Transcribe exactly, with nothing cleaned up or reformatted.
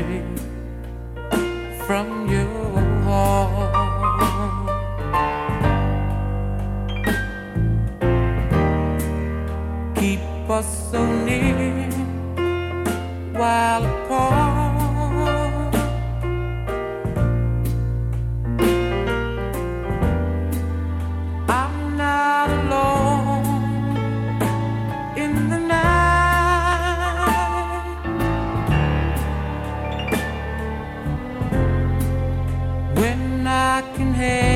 from your heart. Keep us so near while apart. I'm not alone in the night when I can have